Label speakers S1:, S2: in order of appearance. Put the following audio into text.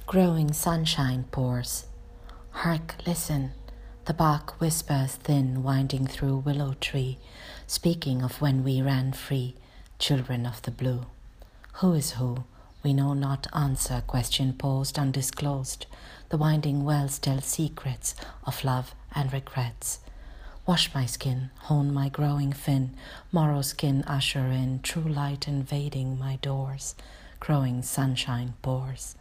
S1: Growing sunshine pours. Hark, listen, the Bach whispers thin, winding through willow tree, speaking of when we ran free, children of the blue. Who is who? We know not answer, question posed undisclosed. The winding wells tell secrets of love and regrets. Wash my skin, hone my growing fin, morrow skin usher in, true light invading my doors. Growing sunshine pours.